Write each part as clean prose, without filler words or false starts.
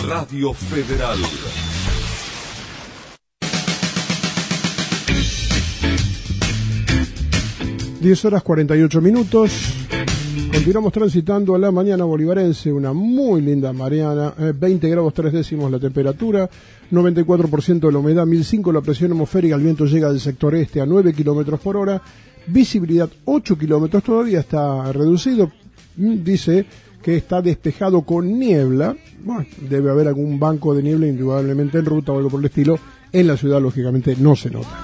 Radio Federal. Horas 48 minutos. Continuamos transitando a la mañana bolivarense, una muy linda mañana, 20 grados 3 décimos la temperatura, 94% de la humedad, 1005 la presión atmosférica, el viento llega del sector este a 9 kilómetros por hora, visibilidad 8 kilómetros, todavía está reducido, dice que está despejado con niebla, bueno, debe haber algún banco de niebla indudablemente en ruta o algo por el estilo, en la ciudad lógicamente no se nota.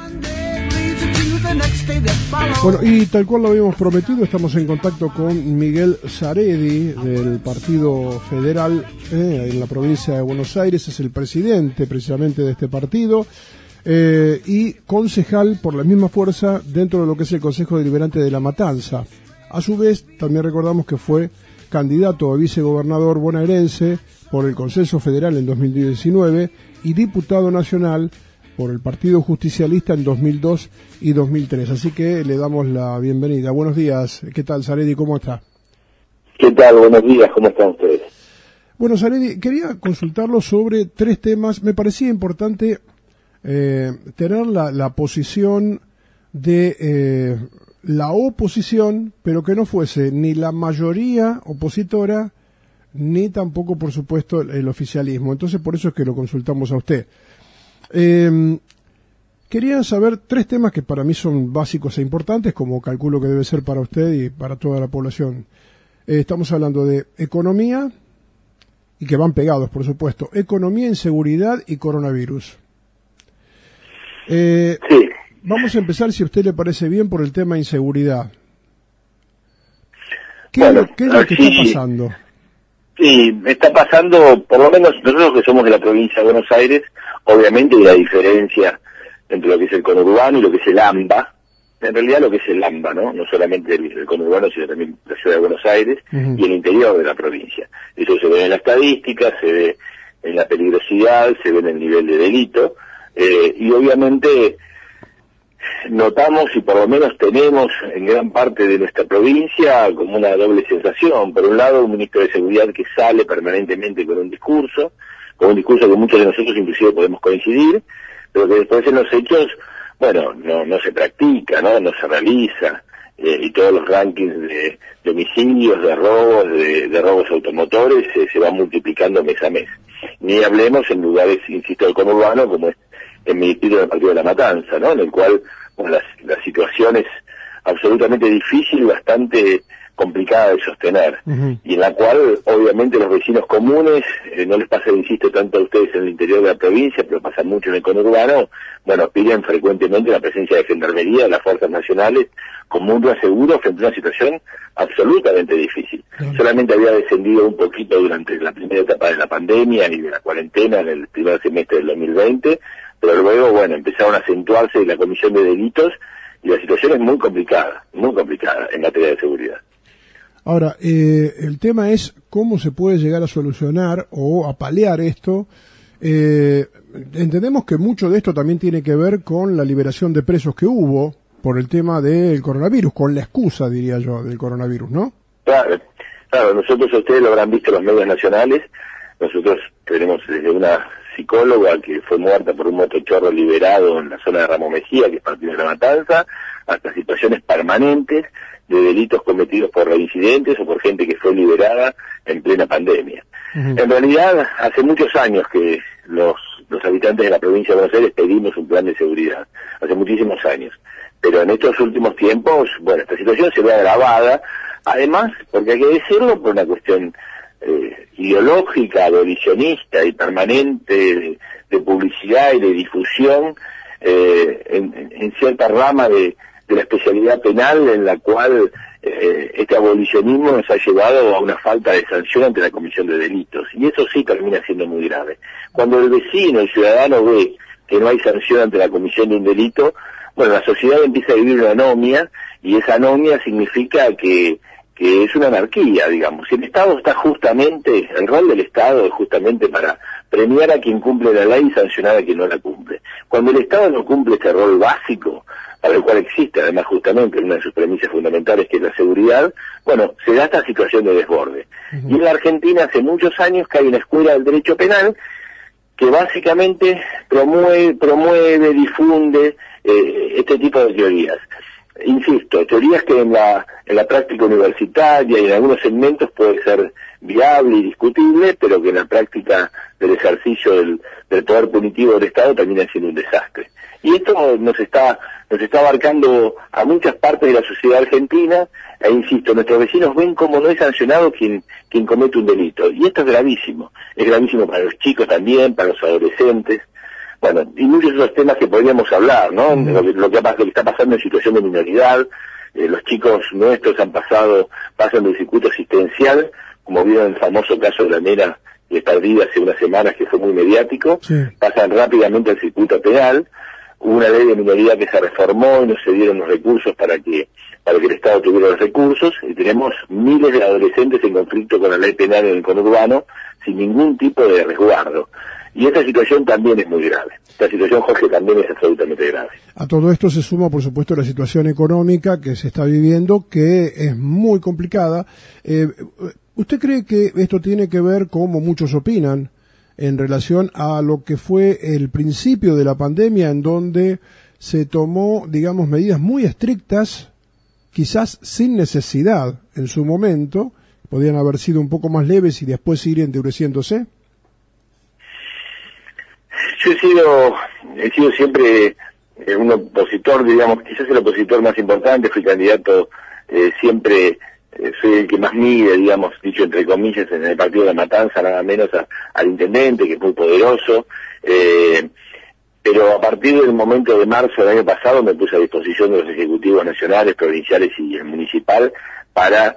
Bueno, y tal cual lo habíamos prometido, estamos en contacto con Miguel Zaredi del Partido Federal en la provincia de Buenos Aires, es el presidente precisamente de este partido y concejal por la misma fuerza dentro de lo que es el Consejo Deliberante de La Matanza. A su vez, también recordamos que fue candidato a vicegobernador bonaerense por el Consenso Federal en 2019 y diputado nacional por el Partido Justicialista en 2002 y 2003. Así que le damos la bienvenida. Buenos días. ¿Qué tal, Zaredi? ¿Cómo está? ¿Qué tal? Buenos días. ¿Cómo están ustedes? Bueno, Zaredi, quería consultarlo sobre tres temas. Me parecía importante tener la posición de la oposición, pero que no fuese ni la mayoría opositora, ni tampoco, por supuesto, el oficialismo. Entonces, por eso es que lo consultamos a usted. Quería saber tres temas que para mí son básicos e importantes, como calculo que debe ser para usted y para toda la población. Estamos hablando de economía, y que van pegados, por supuesto. Economía, inseguridad y coronavirus. Sí. Vamos a empezar, si a usted le parece bien, por el tema inseguridad. ¿Qué es lo que está pasando? Sí, está pasando, por lo menos nosotros que somos de la provincia de Buenos Aires, obviamente hay una diferencia entre lo que es el conurbano y lo que es el AMBA. En realidad lo que es el AMBA, ¿no? No solamente el conurbano, sino también la ciudad de Buenos Aires y el interior de la provincia. Eso se ve en la estadística, se ve en la peligrosidad, se ve en el nivel de delito, y obviamente notamos y por lo menos tenemos en gran parte de nuestra provincia como una doble sensación. Por un lado, un ministro de Seguridad que sale permanentemente con un discurso que muchos de nosotros inclusive podemos coincidir, pero que después en los hechos, bueno, no se practica, no se realiza, y todos los rankings de homicidios, de robos automotores se van multiplicando mes a mes. Ni hablemos en lugares, insisto, del conurbano, como es en mi distrito del Partido de La Matanza, ¿no? En el cual, bueno, la situación es absolutamente difícil y bastante complicada de sostener, y en la cual obviamente los vecinos comunes, no les pasa, insisto, tanto a ustedes en el interior de la provincia, pero pasa mucho en el conurbano, bueno, piden frecuentemente la presencia de gendarmería, de las fuerzas nacionales, como un aseguro frente a una situación absolutamente difícil. Solamente había descendido un poquito durante la primera etapa de la pandemia y de la cuarentena en el primer semestre del 2020, pero luego, bueno, empezaron a acentuarse la comisión de delitos y la situación es muy complicada en materia de seguridad. Ahora, el tema es cómo se puede llegar a solucionar o a paliar esto. Entendemos que mucho de esto también tiene que ver con la liberación de presos que hubo por el tema del coronavirus, con la excusa, diría yo, del coronavirus, ¿no? Claro, nosotros, ustedes lo habrán visto en los medios nacionales, nosotros tenemos desde una psicóloga que fue muerta por un motochorro liberado en la zona de Ramos Mejía, que es partido de La Matanza, hasta situaciones permanentes de delitos cometidos por reincidentes o por gente que fue liberada en plena pandemia. En realidad, hace muchos años que los habitantes de la provincia de Buenos Aires pedimos un plan de seguridad, hace muchísimos años, pero en estos últimos tiempos, bueno, esta situación se ve agravada, además, porque hay que decirlo, por una cuestión ideológica, abolicionista y permanente de publicidad y de difusión en cierta rama de la especialidad penal, en la cual este abolicionismo nos ha llevado a una falta de sanción ante la comisión de delitos, y eso sí termina siendo muy grave. Cuando el vecino, el ciudadano ve que no hay sanción ante la comisión de un delito, bueno, la sociedad empieza a vivir una anomia, y esa anomia significa que es una anarquía, digamos. El Estado está justamente, el rol del Estado es justamente para premiar a quien cumple la ley y sancionar a quien no la cumple. Cuando el Estado no cumple este rol básico, para el cual existe además justamente una de sus premisas fundamentales, que es la seguridad, bueno, se da esta situación de desborde. Y en la Argentina hace muchos años que hay una escuela del derecho penal que básicamente promueve, difunde este tipo de teorías. Insisto, teorías que en la práctica universitaria y en algunos segmentos puede ser viable y discutible, pero que en la práctica del ejercicio del poder punitivo del Estado termina siendo un desastre. Y esto nos está abarcando a muchas partes de la sociedad argentina, e insisto, nuestros vecinos ven cómo no es sancionado quien comete un delito. Y esto es gravísimo para los chicos también, para los adolescentes. Bueno, y muchos de esos temas que podríamos hablar, ¿no? Lo que está pasando en situación de minoridad, los chicos nuestros pasan del circuito asistencial, como vieron el famoso caso de la nena perdida hace unas semanas, que fue muy mediático, sí. Pasan rápidamente al circuito penal. Hubo una ley de minoridad que se reformó y no se dieron los recursos para que el Estado tuviera los recursos, y tenemos miles de adolescentes en conflicto con la ley penal en el conurbano, sin ningún tipo de resguardo. Y esta situación también es muy grave. Esta situación, Jorge, también es absolutamente grave. A todo esto se suma, por supuesto, la situación económica que se está viviendo, que es muy complicada. ¿Usted cree que esto tiene que ver, como muchos opinan, en relación a lo que fue el principio de la pandemia, en donde se tomó, digamos, medidas muy estrictas, quizás sin necesidad en su momento, podían haber sido un poco más leves y después ir endureciéndose? Yo he sido siempre un opositor, digamos, quizás el opositor más importante, fui candidato siempre, soy el que más mide, digamos, dicho entre comillas, en el partido de La Matanza, nada menos al intendente, que es muy poderoso, pero a partir del momento de marzo del año pasado me puse a disposición de los ejecutivos nacionales, provinciales y el municipal para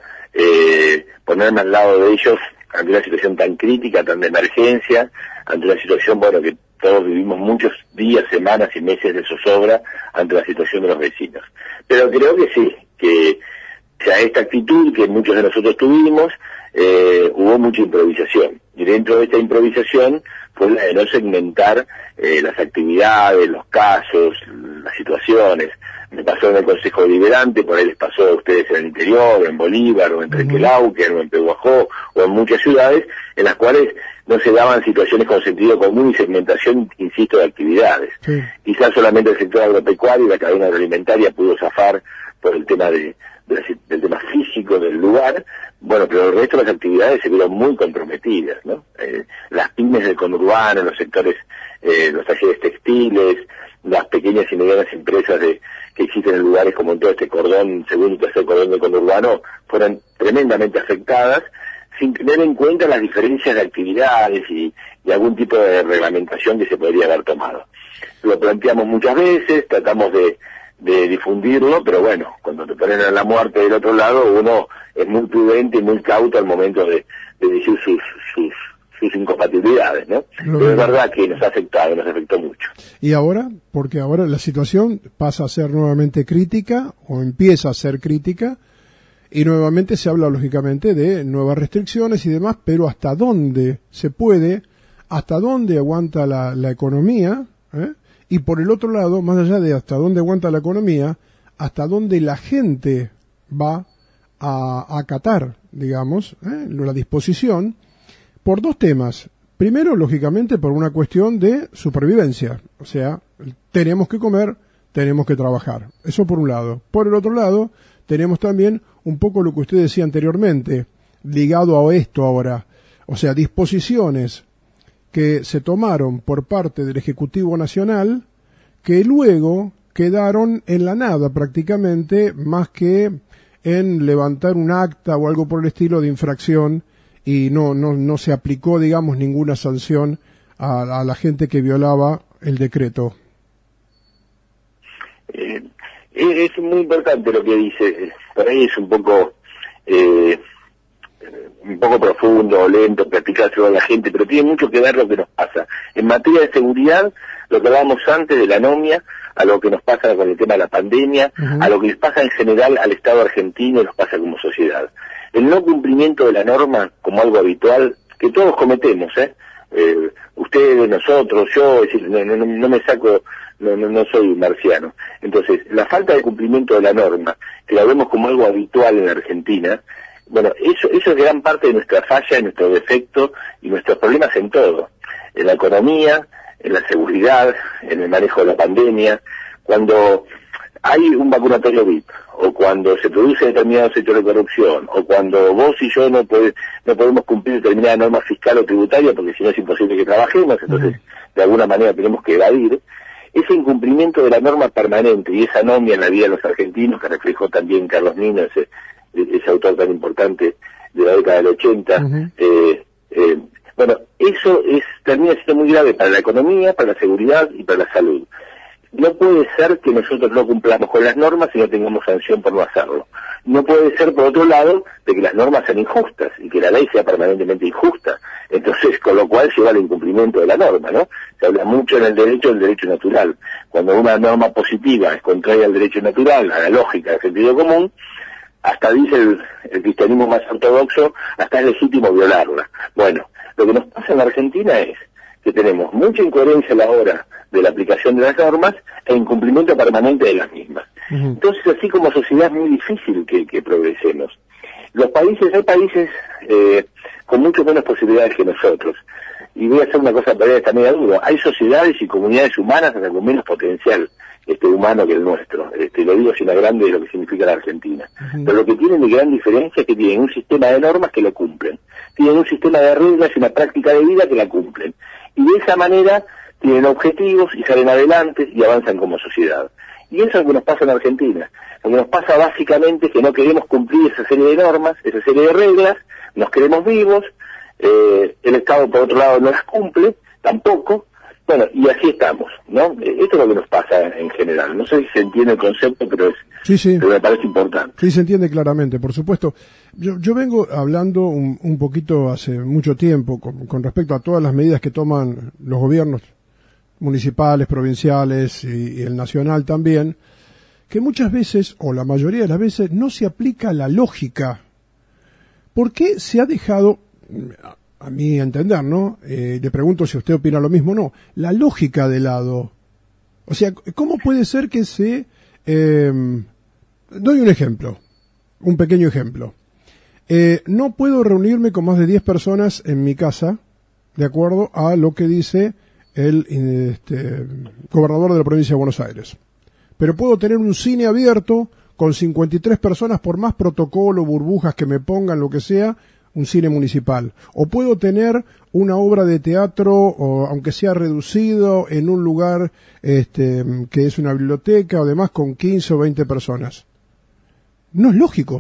ponerme al lado de ellos ante una situación tan crítica, tan de emergencia, ante una situación, bueno, que todos vivimos muchos días, semanas y meses de zozobra ante la situación de los vecinos. Pero creo que sí, que esta actitud que muchos de nosotros tuvimos, hubo mucha improvisación. Y dentro de esta improvisación fue la de no segmentar las actividades, los casos, las situaciones. Me pasó en el Consejo Deliberante, por ahí les pasó a ustedes en el interior, en Bolívar, o en Trenquelauquen, o en Pehuajó, o en muchas ciudades, en las cuales no se daban situaciones con sentido común y segmentación, insisto, de actividades. Sí. Quizás solamente el sector agropecuario y la cadena agroalimentaria pudo zafar por el tema del tema físico del lugar, bueno, pero el resto de las actividades se vieron muy comprometidas, ¿no? Las pymes del conurbano, los sectores, los talleres textiles, las pequeñas y medianas empresas que existen en lugares como en todo este cordón, segundo y tercer cordón del conurbano, fueron tremendamente afectadas, sin tener en cuenta las diferencias de actividades y algún tipo de reglamentación que se podría haber tomado. Lo planteamos muchas veces, tratamos de difundirlo, pero bueno, cuando te ponen a la muerte del otro lado, uno es muy prudente y muy cauto al momento de decir sus incompatibilidades, ¿no? Pero es verdad que nos afectó mucho. ¿Y ahora? Porque ahora la situación pasa a ser nuevamente crítica, o empieza a ser crítica, y nuevamente se habla, lógicamente, de nuevas restricciones y demás, pero ¿hasta dónde se puede? ¿Hasta dónde aguanta la economía? Y por el otro lado, más allá de hasta dónde aguanta la economía, hasta dónde la gente va a acatar, digamos, la disposición, por dos temas. Primero, lógicamente, por una cuestión de supervivencia. O sea, tenemos que comer, tenemos que trabajar. Eso por un lado. Por el otro lado, tenemos también un poco lo que usted decía anteriormente, ligado a esto ahora. O sea, disposiciones que se tomaron por parte del Ejecutivo Nacional, que luego quedaron en la nada prácticamente, más que en levantar un acta o algo por el estilo de infracción, y no se aplicó, digamos, ninguna sanción a la gente que violaba el decreto. Es muy importante lo que dice, por ahí es un poco profundo, lento, explicárselo a la gente, pero tiene mucho que ver lo que nos pasa. En materia de seguridad, lo que hablábamos antes de la anomia, a lo que nos pasa con el tema de la pandemia, a lo que les pasa en general al Estado argentino y nos pasa como sociedad. El no cumplimiento de la norma como algo habitual, que todos cometemos, ustedes, nosotros, yo, es decir, no me saco, no soy marciano. Entonces, la falta de cumplimiento de la norma, que la vemos como algo habitual en la Argentina, bueno, eso es gran parte de nuestra falla, nuestro defecto y nuestros problemas en todo. En la economía, en la seguridad, en el manejo de la pandemia, cuando hay un vacunatorio VIP, o cuando se produce determinados hechos de corrupción, o cuando vos y yo no podemos cumplir determinada norma fiscal o tributaria, porque si no es imposible que trabajemos, entonces de alguna manera tenemos que evadir. Ese incumplimiento de la norma permanente y esa anomia en la vida de los argentinos, que reflejó también Carlos Nino, ese autor tan importante de la década del 80, bueno, eso termina siendo muy grave para la economía, para la seguridad y para la salud. No puede ser que nosotros no cumplamos con las normas y no tengamos sanción por no hacerlo. No puede ser, por otro lado, de que las normas sean injustas y que la ley sea permanentemente injusta. Entonces, con lo cual lleva al incumplimiento de la norma, ¿no? Se habla mucho en el derecho del derecho natural. Cuando una norma positiva es contraria al derecho natural, a la lógica, al sentido común, hasta dice el cristianismo más ortodoxo, hasta es legítimo violarla. Bueno, lo que nos pasa en la Argentina es que tenemos mucha incoherencia a la hora de la aplicación de las normas e incumplimiento permanente de las mismas. Entonces, así como sociedad es muy difícil que progresemos. Hay países con mucho menos posibilidades que nosotros. Y voy a hacer una cosa para esta media duda. Hay sociedades y comunidades humanas hasta con menos potencial humano que el nuestro. Lo digo sin agrande de lo que significa la Argentina. Pero lo que tienen de gran diferencia es que tienen un sistema de normas que lo cumplen. Tienen un sistema de reglas y una práctica de vida que la cumplen. Y de esa manera tienen objetivos y salen adelante y avanzan como sociedad. Y eso es lo que nos pasa en Argentina. Lo que nos pasa básicamente es que no queremos cumplir esa serie de normas, esa serie de reglas, nos queremos vivos, el Estado por otro lado no las cumple, tampoco, bueno, y así estamos, ¿no? Esto es lo que nos pasa en general. No sé si se entiende el concepto, pero pero me parece importante. Sí, se entiende claramente, por supuesto. Yo vengo hablando un poquito hace mucho tiempo con respecto a todas las medidas que toman los gobiernos municipales, provinciales y el nacional también, que muchas veces, o la mayoría de las veces, no se aplica la lógica. ¿Por qué se ha dejado, a mi entender, ¿no? Le pregunto si usted opina lo mismo o no, la lógica de lado? O sea, ¿cómo puede ser que doy un ejemplo, un pequeño ejemplo. No puedo reunirme con más de 10 personas en mi casa, de acuerdo a lo que dice el gobernador de la provincia de Buenos Aires. Pero puedo tener un cine abierto con 53 personas por más protocolo, burbujas que me pongan, lo que sea, un cine municipal. O puedo tener una obra de teatro, o aunque sea reducido, en un lugar que es una biblioteca o demás, con 15 o 20 personas. No es lógico.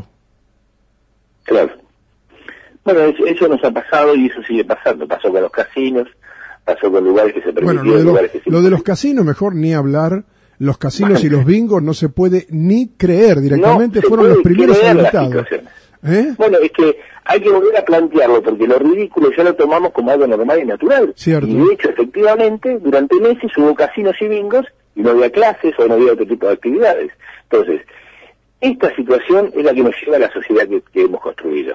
Claro. Bueno, eso nos ha pasado y eso sigue pasando. Pasó con los casinos, pasó con lugares que se permitieron, lugares que se... Lo de los casinos, mejor ni hablar. Los casinos y los bingos no se puede ni creer directamente, no fueron los primeros habilitados. Bueno, es que hay que volver a plantearlo, porque lo ridículo ya lo tomamos como algo normal y natural. Cierto. Y de hecho, efectivamente, durante meses hubo casinos y bingos y no había clases o no había otro tipo de actividades. Entonces, esta situación es la que nos lleva a la sociedad que hemos construido.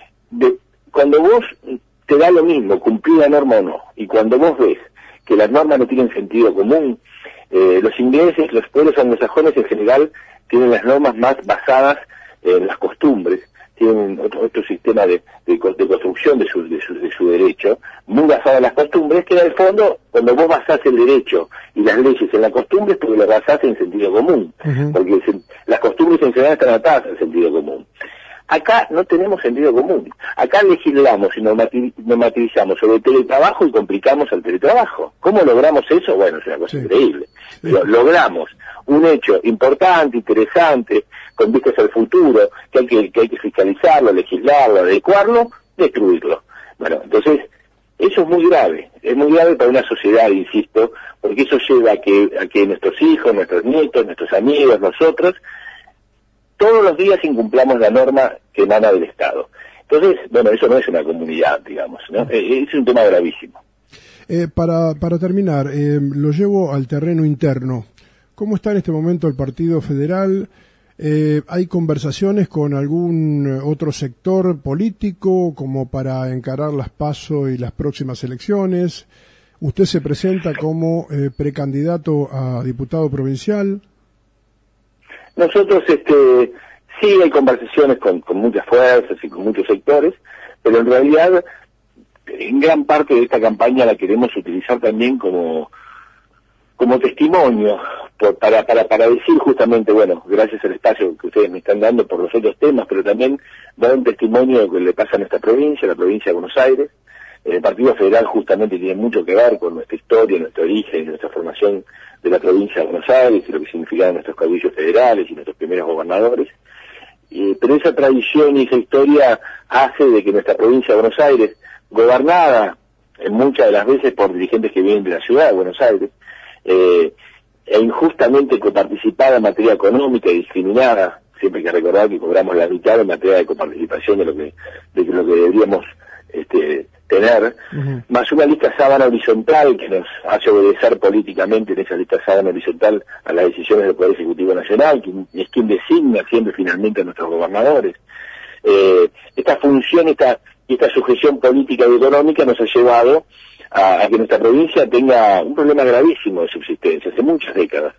Cuando vos te da lo mismo cumplir la norma o no, y cuando vos ves que las normas no tienen sentido común, los ingleses, los pueblos anglosajones en general, tienen las normas más basadas en las costumbres, tienen otro sistema de construcción de su derecho, muy basado en las costumbres, que en el fondo, cuando vos basás el derecho y las leyes en las costumbres, porque lo basás en sentido común, porque las costumbres en general están atadas al sentido común. Acá no tenemos sentido común. Acá legislamos y normativizamos sobre el teletrabajo y complicamos el teletrabajo. ¿Cómo logramos eso? Bueno, es una cosa increíble. Pero logramos un hecho importante, interesante, con vistas al futuro, que hay que fiscalizarlo, legislarlo, adecuarlo, destruirlo. Bueno, entonces, eso es muy grave para una sociedad, insisto, porque eso lleva a que nuestros hijos, nuestros nietos, nuestros amigos, nosotros, todos los días incumplamos la norma que emana del Estado. Entonces, bueno, eso no es una comunidad, digamos, ¿no? Es un tema gravísimo. Para terminar, lo llevo al terreno interno. ¿Cómo está en este momento el Partido Federal? ¿Hay conversaciones con algún otro sector político como para encarar las PASO y las próximas elecciones? ¿Usted se presenta como precandidato a diputado provincial? Nosotros, sí hay conversaciones con muchas fuerzas y con muchos sectores, pero en realidad, en gran parte de esta campaña la queremos utilizar también como testimonio, para decir justamente, bueno, gracias al espacio que ustedes me están dando por los otros temas, pero también dar un testimonio de lo que le pasa a nuestra provincia, la provincia de Buenos Aires. El Partido Federal justamente tiene mucho que ver con nuestra historia, nuestro origen, nuestra formación de la provincia de Buenos Aires y lo que significaban nuestros caudillos federales y nuestros primeros gobernadores. Pero esa tradición y esa historia hace de que nuestra provincia de Buenos Aires, gobernada en muchas de las veces por dirigentes que vienen de la ciudad de Buenos Aires, e injustamente coparticipada en materia económica y discriminada, siempre hay que recordar que cobramos la mitad en materia de coparticipación de lo que deberíamos tener, más una lista sábana horizontal que nos hace obedecer políticamente en esa lista sábana horizontal a las decisiones del Poder Ejecutivo Nacional, que es quien designa siempre finalmente a nuestros gobernadores. Esta función, esta sujeción política y económica nos ha llevado a que nuestra provincia tenga un problema gravísimo de subsistencia hace muchas décadas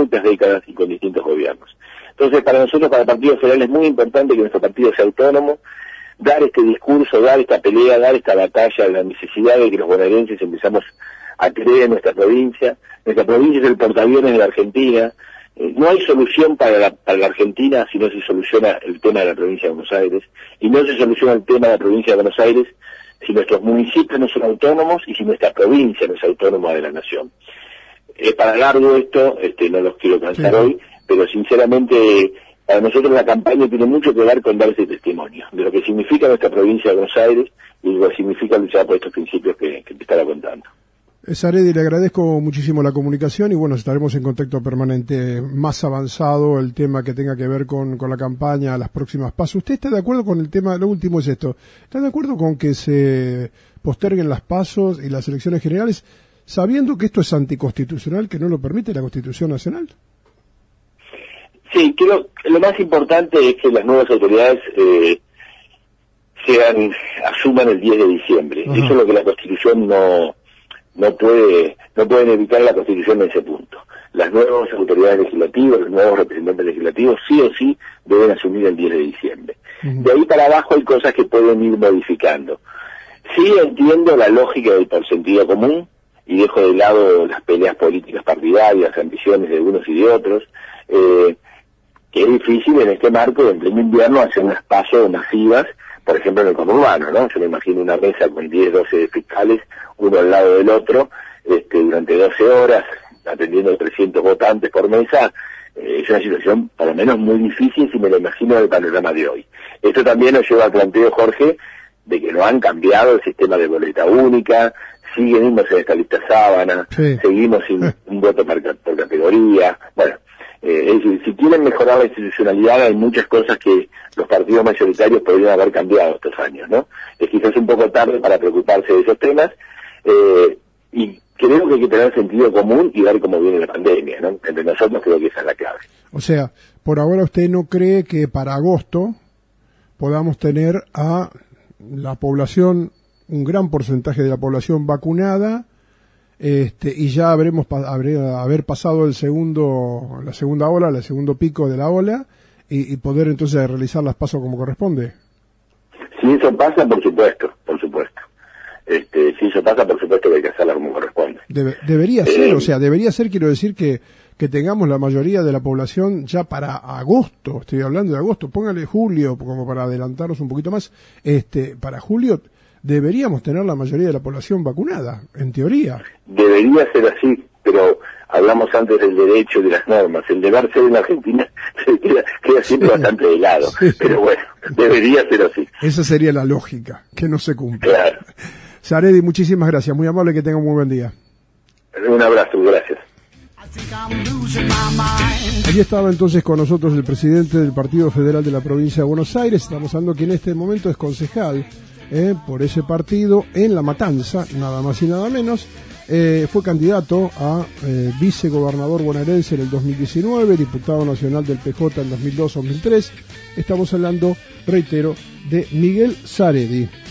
y con distintos gobiernos. Entonces, para nosotros, para el Partido Federal, es muy importante que nuestro partido sea autónomo, dar este discurso, dar esta pelea, dar esta batalla, la necesidad de que los bonaerenses empezamos a creer en nuestra provincia. Nuestra provincia es el portaaviones de la Argentina. No hay solución para la Argentina si no se soluciona el tema de la provincia de Buenos Aires, y no se soluciona el tema de la provincia de Buenos Aires si nuestros municipios no son autónomos y si nuestra provincia no es autónoma de la nación. Es para largo esto, no los quiero cansar hoy, pero sinceramente para nosotros la campaña tiene mucho que ver con dar ese testimonio de lo que significa nuestra provincia de Buenos Aires y lo que significa luchar por estos principios que te estaba contando. Saredi, le agradezco muchísimo la comunicación y bueno, estaremos en contacto permanente más avanzado el tema que tenga que ver con la campaña, las próximas PASO. ¿Usted está de acuerdo con el tema? Lo último es esto. ¿Está de acuerdo con que se posterguen las PASO y las elecciones generales sabiendo que esto es anticonstitucional, que no lo permite la Constitución Nacional? Sí, creo que lo más importante es que las nuevas autoridades asuman el 10 de diciembre. Ajá. Eso es lo que la Constitución no pueden evitar la Constitución en ese punto. Las nuevas autoridades legislativas, los nuevos representantes legislativos, sí o sí deben asumir el 10 de diciembre. De ahí para abajo hay cosas que pueden ir modificando. Sí entiendo la lógica del por sentido común y dejo de lado las peleas políticas partidarias, ambiciones de unos y de otros, que es difícil en este marco de en pleno invierno hacer unas PASO masivas, por ejemplo en el conurbano, ¿no? Yo me imagino una mesa con 10, 12 fiscales, uno al lado del otro, durante 12 horas, atendiendo a 300 votantes por mesa. Es una situación, por lo menos, muy difícil si me lo imagino del panorama de hoy. Esto también nos lleva al planteo, Jorge, de que no han cambiado el sistema de boleta única, seguimos en esta lista sábana, seguimos sin un voto por categoría. Bueno, es decir, si quieren mejorar la institucionalidad, hay muchas cosas que los partidos mayoritarios podrían haber cambiado estos años, ¿no? Es quizás un poco tarde para preocuparse de esos temas, y creo que hay que tener sentido común y ver cómo viene la pandemia, ¿no? Entre nosotros creo que esa es la clave. O sea, por ahora usted no cree que para agosto podamos tener a la población, un gran porcentaje de la población vacunada, y ya haber pasado la segunda ola, el segundo pico de la ola, y poder entonces realizar las PASO como corresponde. Si eso pasa, por supuesto. Si eso pasa, por supuesto que hay que hacerla como corresponde. Debería ser, o sea, debería ser, quiero decir, que tengamos la mayoría de la población ya para agosto, estoy hablando de agosto, póngale julio, como para adelantarnos un poquito más, para julio deberíamos tener la mayoría de la población vacunada, en teoría. Debería ser así, pero hablamos antes del derecho y de las normas. El deber ser en Argentina queda siempre bastante de lado, pero bueno, debería ser así. Esa sería la lógica, que no se cumple. Claro. Saredi, muchísimas gracias, muy amable, que tenga un muy buen día. Un abrazo, gracias. Allí estaba entonces con nosotros el presidente del Partido Federal de la Provincia de Buenos Aires. Estamos hablando que en este momento es concejal por ese partido en La Matanza, nada más y nada menos. fue candidato a vicegobernador bonaerense en el 2019, diputado nacional del PJ en 2002-2003. Estamos hablando, reitero, de Miguel Saredi.